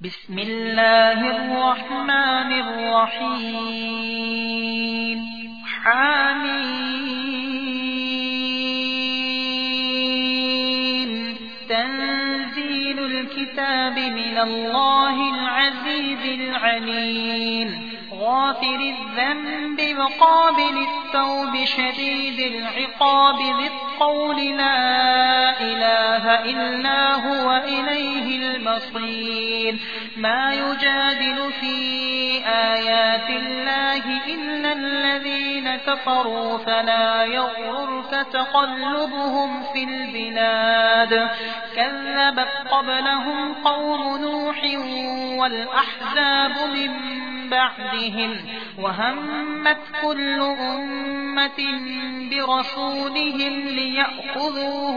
بسم الله الرحمن الرحيم حميم تنزيل الكتاب من الله العزيز العليم غافر الذنب وقابل التوب شديد العقاب ذي الطول لا إله إلا هو إليه المصير ما يجادل في آيات الله إلا الذين كفروا فلا يغررك تقلبهم في البلاد كذبت قبلهم قوم نوح والأحزاب من بعدهم وهمت كل أمة برسولهم ليأخذوه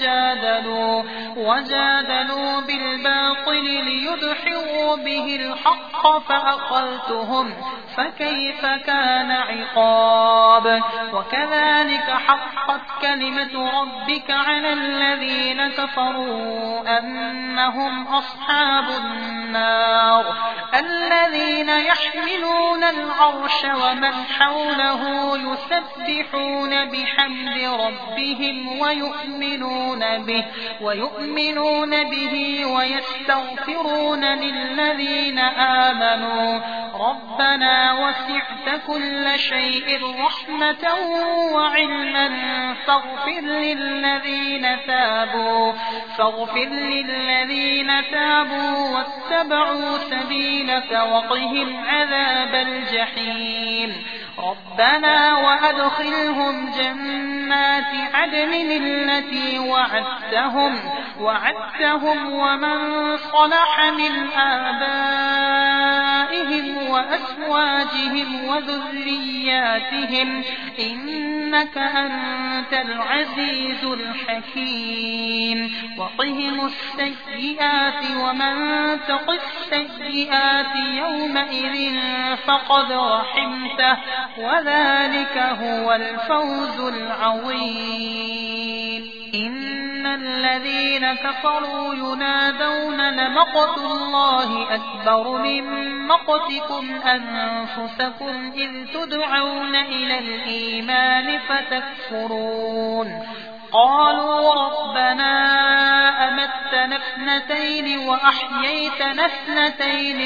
وجادلوا بالباطل ليدحضوا به الحق فأخذتهم فكيف كان عقاب وكذلك حقت كلمة ربك على الذين كفروا أنهم أصحاب النار الذين يحملون العرش ومن حوله يسبحون بحمد ربهم ويؤمنون به ويستغفرون للذين آمنوا ربنا وسعت كل شيء رحمة وعلما فاغفر للذين تابوا واتبعوا سبيلك وقهم عذاب الجحيم ربنا وأدخلهم جنات عدن التي وعدتهم ومن صلح من آبائهم وأزواجهم وذرياتهم إنك أنت العزيز الحكيم وقهم السيئات ومن تق السيئات يومئذ فقد رحمته وذلك هو الفوز العظيم إن الذين كفروا ينادون لمقت الله أكبر من مقتكم أنفسكم إذ تدعون إلى الإيمان فتكفرون قالوا ربنا أمتنا اثنتين وأحييتنا اثنتين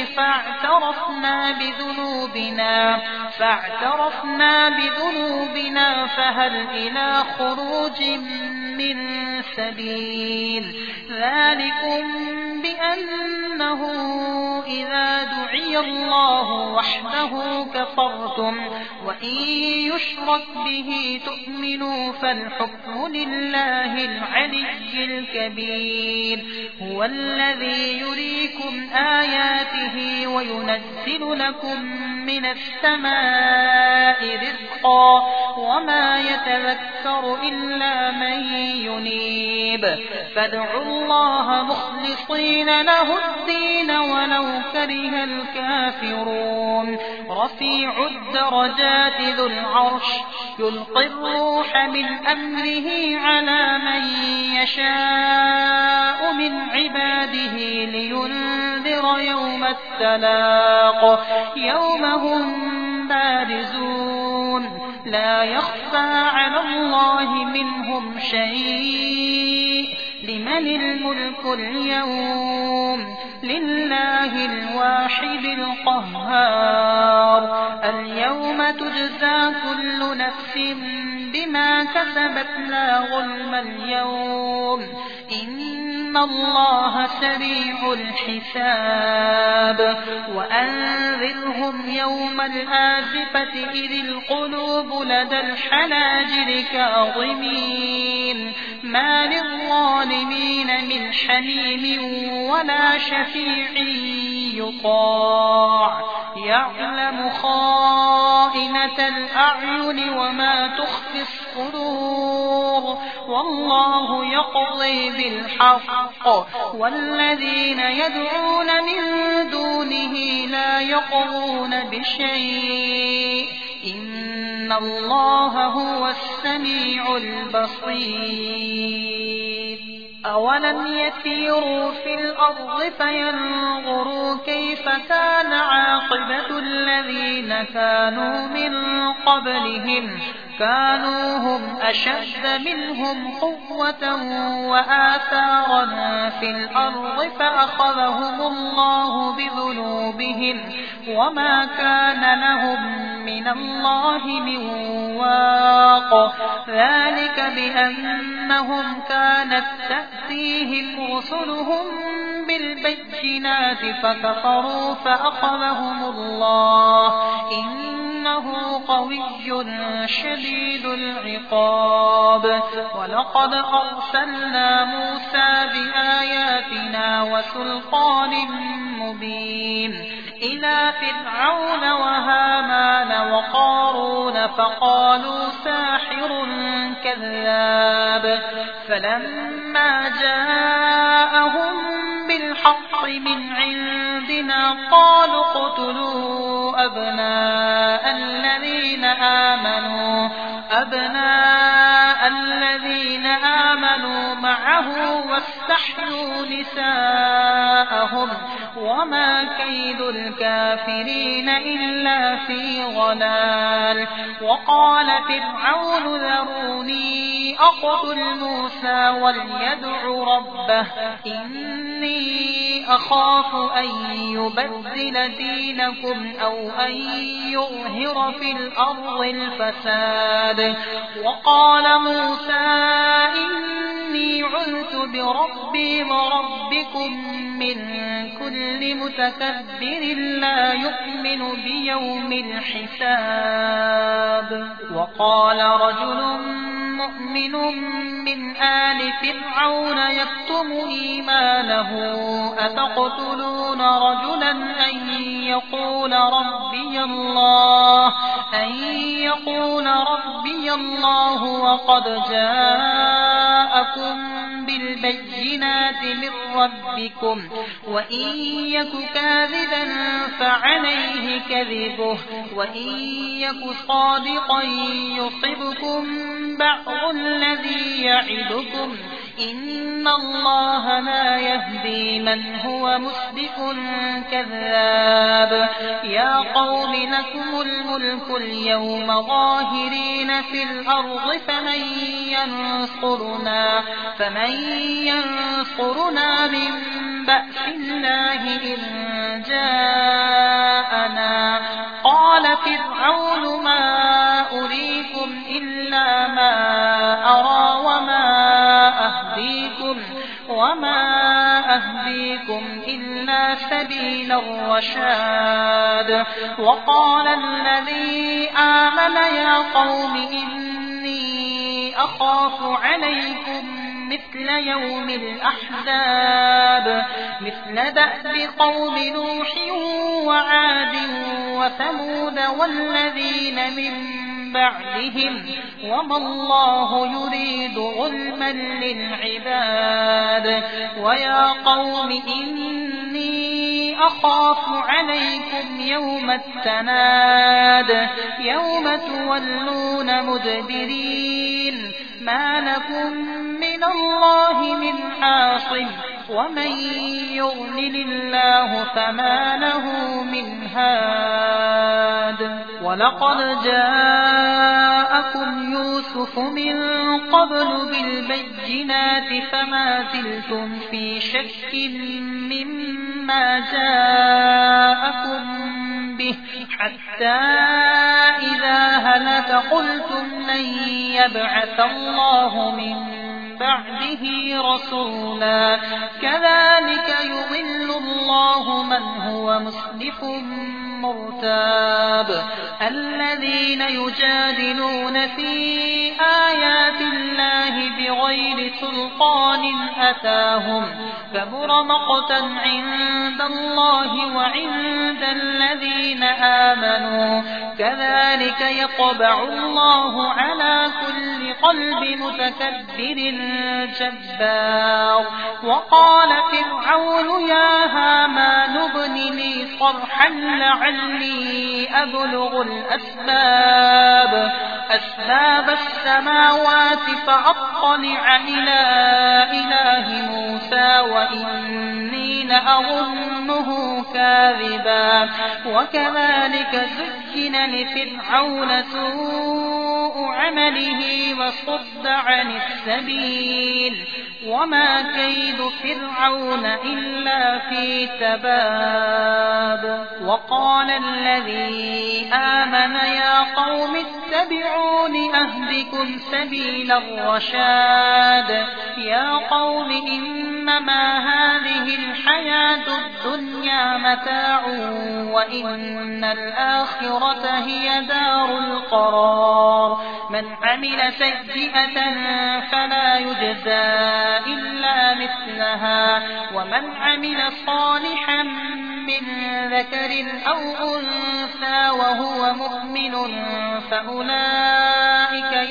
فاعترفنا بذنوبنا فهل إلى خروج من سبيل ذلكم بأنه إذا دعي الله وحده كفرتم وإن يشرك به تؤمنوا فالحكم لله العلي الكبير هو الذي يريكم آياته وينزل لكم من السماء رزقا وما يتذكر إلا من ينيب فادعوا الله مخلصين له الدين ولو كره الكافرون رفيع الدرجات ذو العرش يلقي الروح من أمره على من يشاء من عباده لينذر يوم التلاق يوم هم بارزون لا يخفى على الله منهم شيء لمن الملك اليوم لله الواحد القهار اليوم تجزى كل نفس بما كسبت لا ظلم اليوم إن الله سريع الحساب وأنذرهم يوم الآزفة إذ القلوب لدى الحناجر كاظمين ما للظالمين من حميم ولا شفيع يطاع يعلم خائنة الأعين وما تخفي الصدور والله يقضي بالحق والذين يدعون من دونه لا يقضون بشيء إن الله هو السميع البصير أولم يسيروا في الأرض فينظروا كيف كان عاقبة الذين كانوا من قبلهم كانوا هم أشد منهم قوة وآثارا في الأرض فأخذهم الله بذنوبهم وما كان لهم من الله من واق ذلك بأنهم كانت تأتيهم رسلهم بالبينات فكفروا فأخذهم الله إنه قوي شديد العقاب ولقد أرسلنا موسى بآياتنا وسلطان مبين إلى فرعون وهامان وقارون فقالوا ساحر كذاب فلما جاءهم بالحق من عندنا قالوا اقتلوا أبناء الذين آمنوا معه واستحيوا نساءهم وما كيد الكافرين إلا في ضلال وقال فرعون ذروني أقتل موسى وليدع ربه إني أخاف أن يبدل دينكم أو أن يظهر في الأرض الفساد وقال موسى إني عذت بربي وربكم من كل متكبر لا يؤمن بيوم الحساب وقال رجل مؤمن من آل فرعون يكتم إيمانه أتقتلون رجلا أن يقول ربي الله وقد جاءكم بالبينات من ربكم وإن يك كاذبا فعليه كذبه وإن يك صادقا يصبكم بعض الذي يعدكم إن الله لا يهدي من هو مسرف كذاب يا قوم لكم الملك اليوم ظاهرين في الأرض فمن ينصرنا من بأس الله إن جاءنا قال فرعون ما أريكم إلا ما أرى وما أهديكم إلا سبيل الرشاد وقال الذي آمن يا قوم إني أخاف عليكم مثل يوم الأحزاب مثل دأب قوم نوح وعاد وثمود والذين من بعدهم وما الله يريد ظلما للعباد ويا قوم إني أخاف عليكم يوم التناد يوم تولون مدبرين ما لكم من الله من عاصم ومن يضلل الله فما له من هاد ولقد جاءكم يوسف من قبل بالبينات فما زلتم في شك مما جاءكم به حتى إذا هلك قلتم لن يبعث الله من بعده رسولا كذلك يضل الله من هو مسرف مرتاب الذين يجادلون في آيات الله بغير سلطان أتاهم كبر مقتا عند الله وعند الذين آمنوا كذلك يطبع الله على كل قلب متكبر جبار وقال فرعون يا هامان ابن لي صرحا لعلي أبلغ الأسباب أسباب السماوات فأطلع إلى إله موسى وإني لأظنه كاذبا وكذلك زين لفرعون سوء عمله وصد عن السبيل وما كيد فرعون إلا في تباب وقال الذي آمن يا قوم اتبعون أهدكم سبيل الرشاد يا قوم إنما هذه الحياة الدنيا متاع وإن الآخرة هي دار القرار من عمل سيئة فلا يجزى إلا مثلها ومن عمل صالحا من ذكر أو أنثى وهو مؤمن فأولئك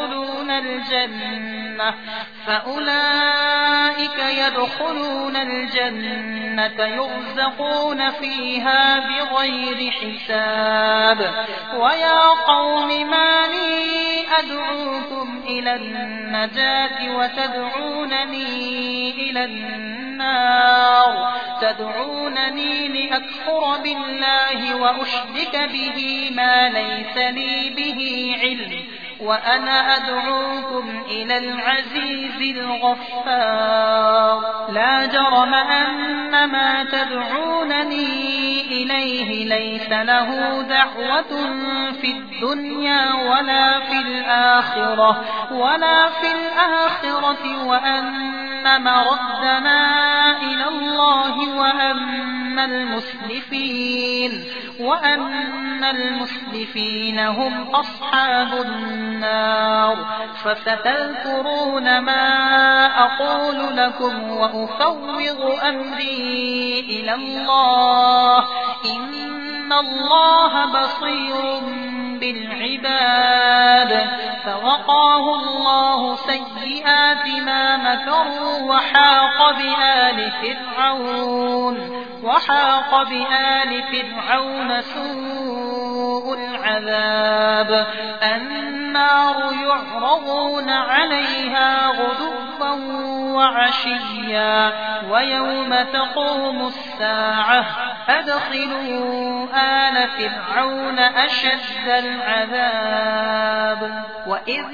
يدخلون الجنة يرزقون فيها بغير حساب ويا قوم ما لي أدعوكم إلى النجاة وتدعونني إلى النار تدعونني لأكفر بالله وأشرك به ما ليس لي به علم وأنا أدعوكم إلى العزيز الغفار لا جرم أن ما تدعونني إليه ليس له دعوة في الدنيا ولا في الآخرة وأن مردنا إلى الله وأن المسرفين هم أصحاب النار فستذكرون ما أقول لكم وأفوض أمري إلى الله إن الله بصير بالعباد فوقاه الله سيئات ما مكروا وحاق بآل فرعون سوء العذاب النار يعرضون عليها غدوا وعشيا ويوم تقوم الساعة أدخلوا آل فرعون أشد العذاب وإذ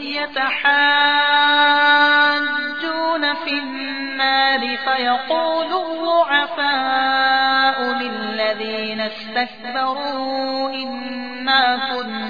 يتحاجون في النار فيقول الضعفاء للذين استكبروا إنا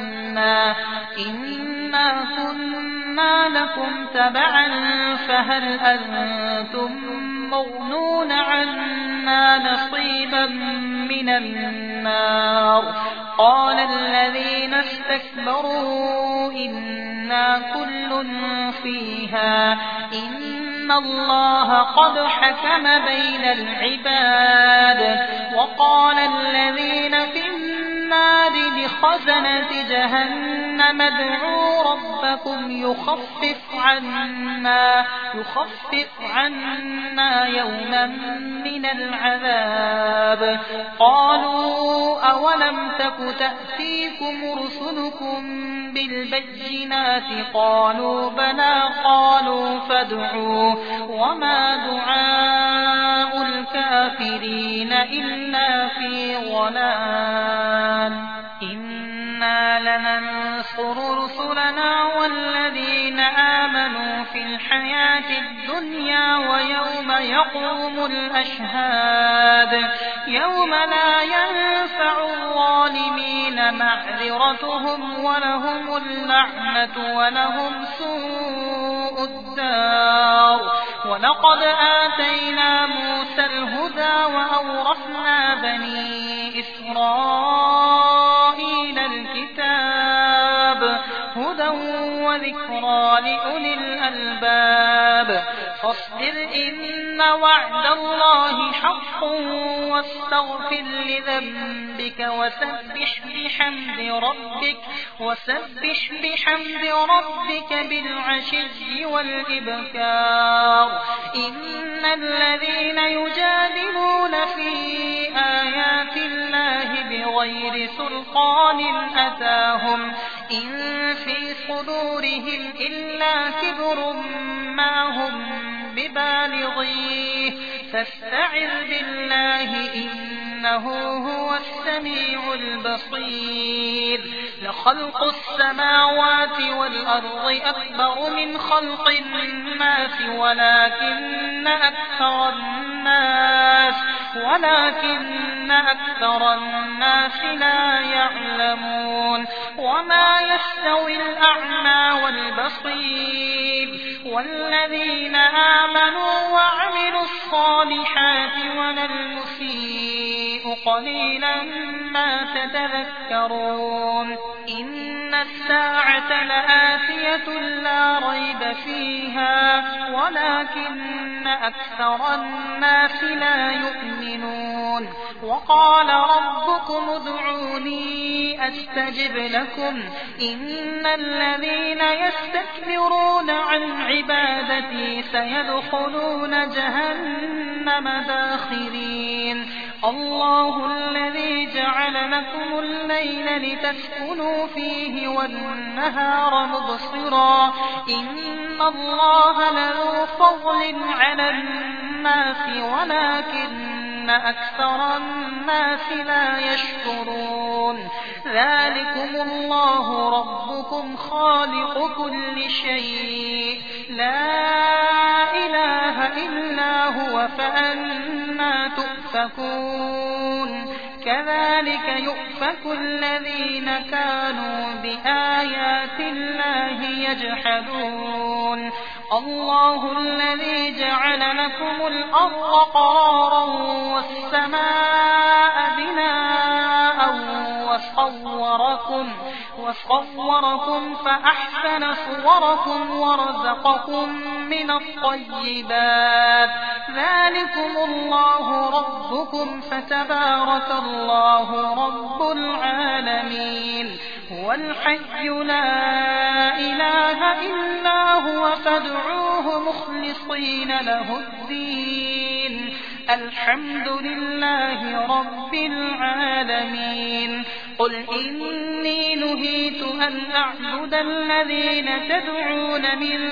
كنا لكم تبعا فهل أنتم مغنون عنا نصيبا من النار قال الذين استكبروا إنا كل فيها إن الله قد حكم بين العباد وقال الذين في النار لخزنة جهنم ادعوا ربكم يخفف عنا يوما من العذاب قالوا أولم تك تأتيكم رسلكم بالبينات قالوا بلى قالوا فادعوا وما دعاء الكافرين إلا في ضلال إنا لننصر رسلنا والذين آمنوا في الحياة الدنيا ويوم يقوم الأشهاد يوم لا ينفع الظالمين معذرتهم ولهم اللعنة ولهم سوء الدار ولقد آتينا موسى الهدى وأورثنا بني إسرائيل الكتاب هدى وذكرى لأولي الألباب فاصبر إن وعد الله حق واستغفر لذنبك وسبح بحمد ربك بالعشي والإبكار إن الذين يجادلون في آيات الله بغير سلطان أتاهم إن في صدورهم إلا كبر ما هم ببالغيه فاستعذ بالله إنه هو السميع البصير لخلق السماوات والأرض أكبر من خلق الناس ولكن أكثر الناس لا يعلمون وما يستوي الأعمى والبصير والذين آمنوا وعملوا الصالحات ولا المسيء قليلا ما تتذكرون إن الساعة لآتية لا ريب فيها ولكن أكثر الناس لا يؤمنون وقال ربكم ادعوني أستجب لكم إن الذين يستكبرون عن عبادتي سيدخلون جهنم داخرين الله الذي جعل لكم الليل لتسكنوا فيه والنهار مبصرا إن الله لذو فضل على الناس ولكن أكثر الناس لا يشكرون ذلكم الله ربكم خالق كل شيء لا إله إلا هو فأنى تؤفكون كذلك يؤفك الذين كانوا بآيات الله يجحدون الله الذي جعل لكم الأرض قرارا والسماء بناء وصوركم فأحسن صوركم ورزقكم من الطيبات ذلكم الله ربكم فتبارك الله رب العالمين هو الحي لا إله إلا هو فادعوه مخلصين له الدين الحمد لله رب العالمين قل إني نهيت أن أعبد الذين تدعون من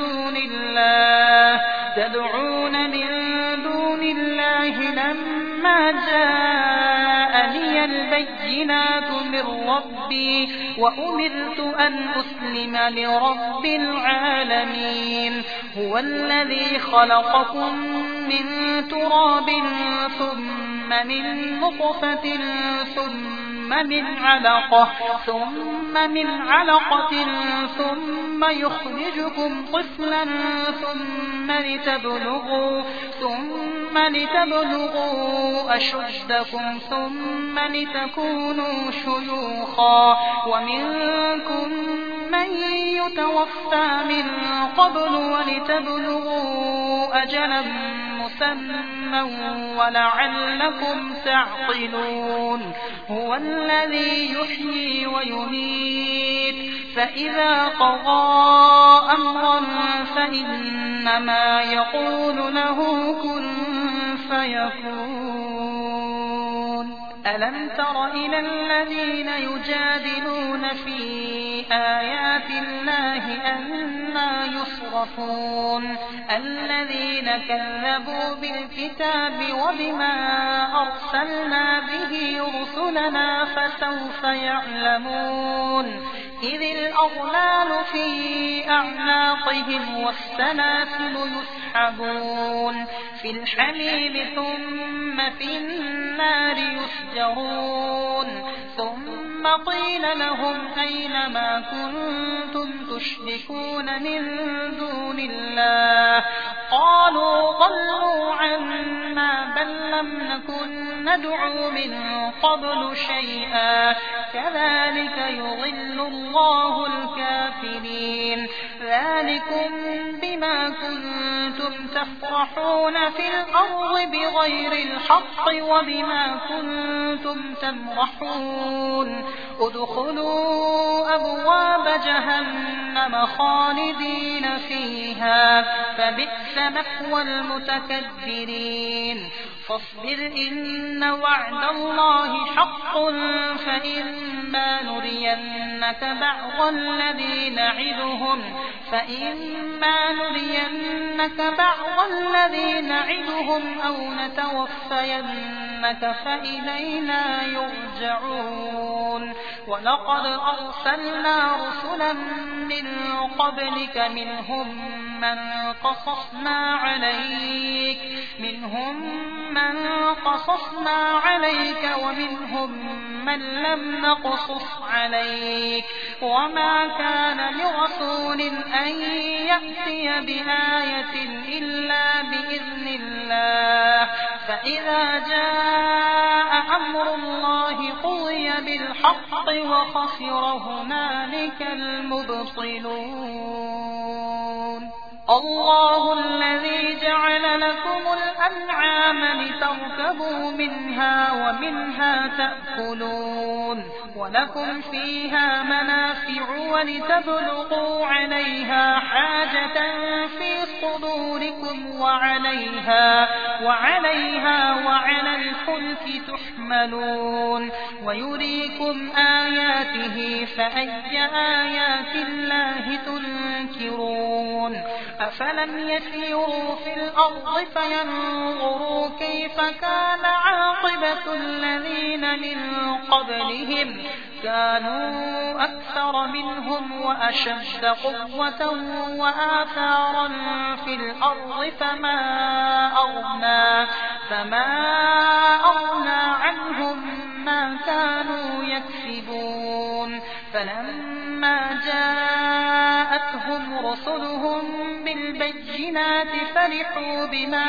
دون الله لما جاءني البينات من ربي وأمرت أن أسلم لرب العالمين هو الذي خلقكم من تراب ثم من نطفة ثم من علقة ثم يخرجكم طفلا ثم لتبلغوا أشدكم ثم لتكونوا شيوخا ومنكم من يتوفى من قبل ولتبلغوا أجلا مسمى ولعلكم تعقلون هو الذي يحيي ويميت فإذا قضى أمرا فإنما يقول له كن فيكون ألم تر إلى الذين يجادلون في آيات الله أنى يصرفون الذين كذبوا بالكتاب وبما أرسلنا به رسلنا فسوف يعلمون إذ الأغلال في أعناقهم والسلاسل يسحبون في الحميم ثم في النار يسجرون ثم قيل لهم أين ما كنتم تشركون من دون الله قالوا ضلوا عنا بل لم نكن ندعو من قبل شيئا كذلك يضل الله الكافرين ذلكم بما كنتم تفرحون في الأرض بغير الحق وبما كنتم تمرحون ادخلوا أبواب جهنم خالدين فيها فبئس مثوى المتكبرين فاصبر إن وعد الله حق فإما نرينك بعض الذي نعدهم أو نتوفينك فإلينا يرجعون ولقد أرسلنا رسلا من قبلك منهم من قصصنا عليك ومنهم من لم نقصص عليك وما كان لرسول أن يأتي بآية إلا بإذن الله فإذا جاء أمر الله قضي بالحق وخسر هنالك المبطلون الله الذي جعل لكم الأنعام لتركبوا منها ومنها تأكلون ولكم فيها منافع ولتبلغوا عليها حاجة في صدوركم وعليها وعلى الفلك تحملون ويريكم آياته فأي آيات الله تنكرون أفلم يسيروا في الأرض فينظروا كيف كان عاقبة الذين من قبلهم كانوا أكثر منهم وأشد قوة وآثارا في الأرض فما أغنى عنهم ما كانوا يكسبون فلما جاءتهم رسلهم بالبينات فرحوا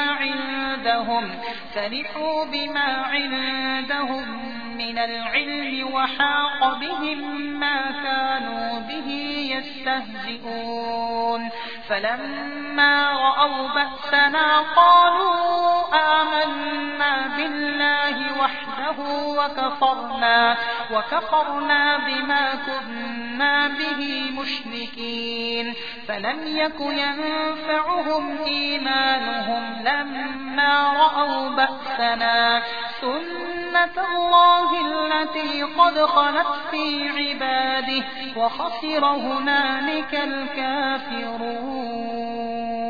بما عندهم من العلم وحاق بهم ما كانوا به يستهزئون فلما رأوا بأسنا قالوا آمنا بالله وحده وكفرنا بما كنا به مشركين فلم يك ينفعهم إيمانهم لما رأوا بأسنا سنة الله التي قد خلت في عباده وخسر هنالك الكافرون